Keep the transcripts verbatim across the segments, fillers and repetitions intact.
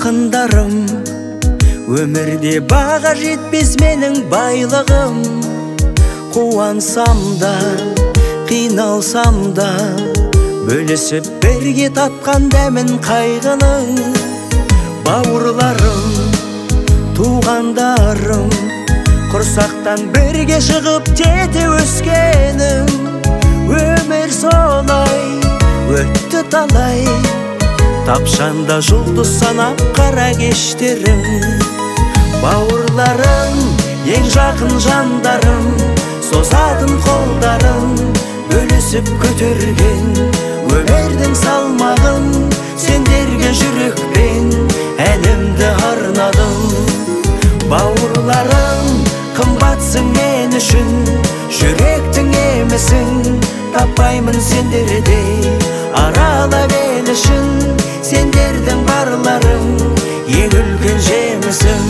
Жақындарым, өмірде баға жетпес менің байлығым. Қуансам да, қиналсам да, бөлісіп бірге татқан дәмін қайғының. Бауырларым, туғандарым, құрсақтан бірге шығып тете өскенім. Өмір солай өтті талай, тапшанда жұлдыз санап қара кештерім. Бауырларым, ең жақын жандарым, созатын қолдарым, бөлісіп көтерген өмірдің салмағын. Сендерге жүрекпен әнімді арнадым. Бауырларым, қымбатсың мен үшін, жүректің емісің. Таппаймын сендердей аралап ел үшін. Сендердің барларың ең үлкен жемісің.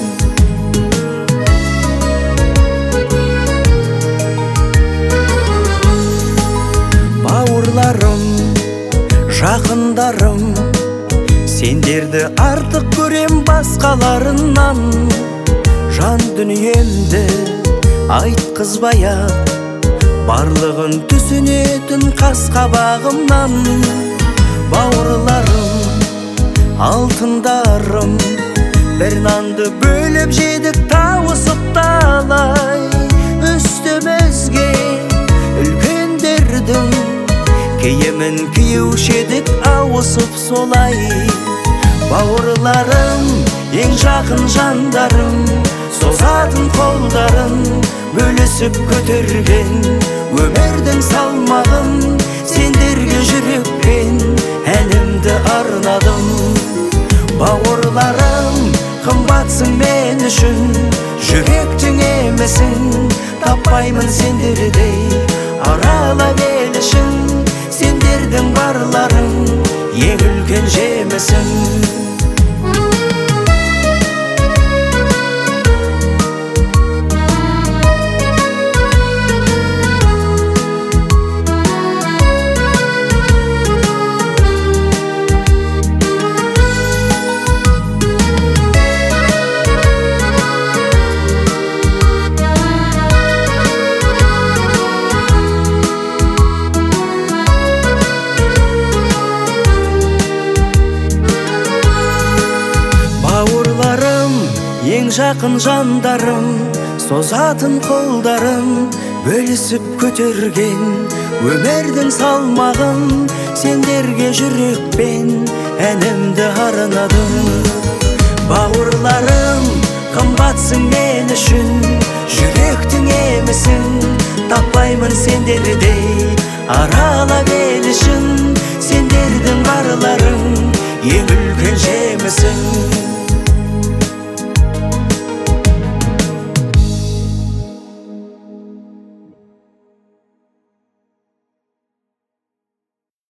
Бауырларым, жақындарым, сендерді артық көрем басқаларынан. Жан дүниемді айтқызбай-ақ, барлығын түсінетін қас-қабағымнан. Бауырларым, алтындарым, бір нанды бөліп жедік тауысып талай. Үстімізге үлкендердің киімін киюші едік ауысып солай. Бауырларым, ең жақын жандарым, созатын қолдарын, бөлісіп көтерген өмірдің салмағын. Сендерге жүрекпен әнімді арнадым. Бауырларым, қымбатсың мен үшін, жүректің емісің. Таппаймын сендердей аралап ел үшін. Сендердің барларың ең үлкен жемісің. Бауырларым, ең жақын жандарым, созатын қолдарым, бөлісіп көтерген өмірдің салмағын. Сендерге жүрекпен әнімді арнадым. Бауырларым, қымбатсың мен үшін, жүректің емісің. Таппаймын сендердей аралап ел үшін. Сендердің барларың ең үлкен жемісің.